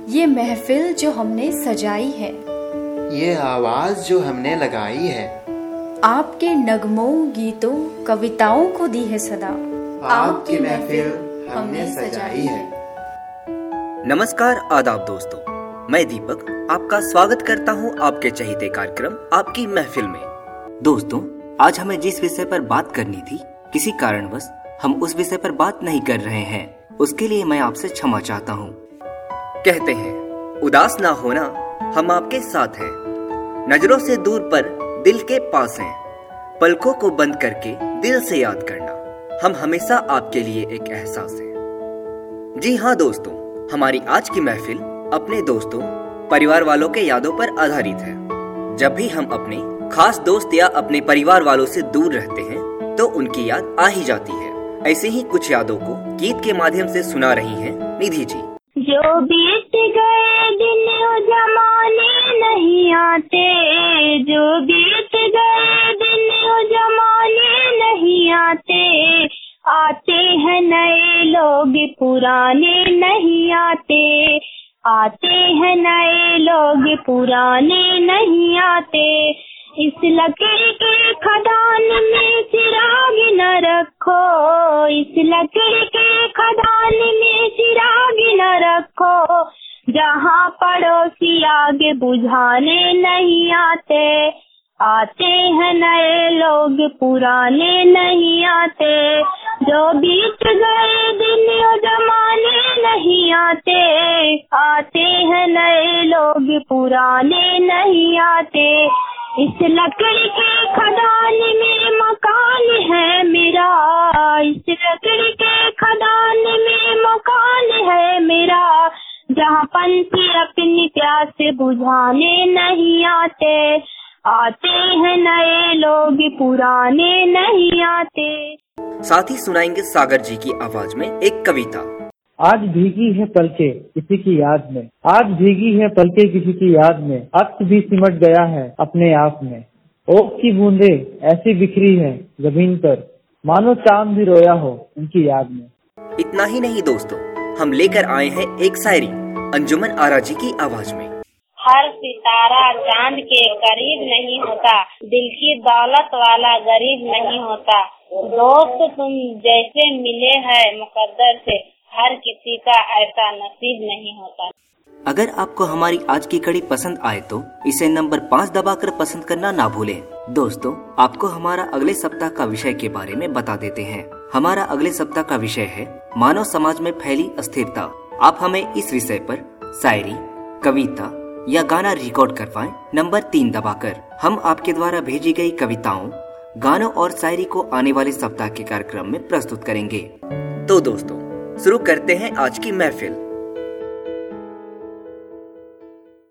ये महफिल जो हमने सजाई है, ये आवाज जो हमने लगाई है, आपके नगमों, गीतों, कविताओं को दी है सदा। आपकी महफिल हमने सजाई है। नमस्कार, आदाब दोस्तों, मैं दीपक आपका स्वागत करता हूं आपके चहेते कार्यक्रम आपकी महफिल में। दोस्तों, आज हमें जिस विषय पर बात करनी थी, किसी कारणवश हम उस विषय पर बात नहीं कर रहे हैं। उसके लिए मैं आपसे क्षमा चाहता हूं। कहते हैं, उदास ना होना, हम आपके साथ हैं। नजरों से दूर पर दिल के पास हैं। पलकों को बंद करके दिल से याद करना, हम हमेशा आपके लिए एक एहसास है। जी हाँ दोस्तों, हमारी आज की महफिल अपने दोस्तों, परिवार वालों के यादों पर आधारित है। जब भी हम अपने खास दोस्त या अपने परिवार वालों से दूर रहते हैं तो उनकी याद आ ही जाती है। ऐसे ही कुछ यादों को गीत के माध्यम से सुना रही हैं निधि जी। जो बीत गए दिन जमाने नहीं आते, जो बीत गए दिन जमाने नहीं आते, आते हैं नए लोग पुराने नहीं आते, आते हैं नए लोग पुराने नहीं आते। इस लकड़ी के खदान में चिराग न रखो, इस लकड़ी के खदान में चिराग न रखो, जहाँ पड़ोसी आगे बुझाने नहीं आते, आते हैं नए लोग पुराने नहीं आते। जो बीत गए दिन जमाने नहीं आते, आते हैं नए लोग पुराने नहीं आते। इस लकड़ी के खदान में मकान है मेरा, इस लकड़ी के खदान में मकान है मेरा, जहाँ पंछी अपनी प्यास बुझाने नहीं आते, आते हैं नए लोग पुराने नहीं आते। साथ ही सुनाएंगे सागर जी की आवाज में एक कविता। आज भीगी है पलके किसी की याद में, आज भीगी है पलके किसी की याद में, अक्स भी सिमट गया है अपने आप में। ओक की बूंदे ऐसी बिखरी है जमीन पर, मानो चांद भी रोया हो उनकी याद में। इतना ही नहीं दोस्तों, हम लेकर आए हैं एक शायरी अंजुमन आरा जी की आवाज में। हर सितारा चांद के करीब नहीं होता, दिल की दौलत वाला गरीब नहीं होता। दोस्त तुम जैसे मिले हैं मुकद्दर से, हर किसी का ऐसा नसीब नहीं होता। अगर आपको हमारी आज की कड़ी पसंद आए तो इसे नंबर 5 दबाकर पसंद करना ना भूलें। दोस्तों, आपको हमारा अगले सप्ताह का विषय के बारे में बता देते हैं। हमारा अगले सप्ताह का विषय है मानव समाज में फैली अस्थिरता। आप हमें इस विषय पर शायरी, कविता या गाना रिकॉर्ड करवाएं नंबर 3 दबाकर। हम आपके द्वारा भेजी गई कविताओं, गानों और शायरी को आने वाले सप्ताह के कार्यक्रम में प्रस्तुत करेंगे। तो दोस्तों, शुरू करते हैं आज की महफिल।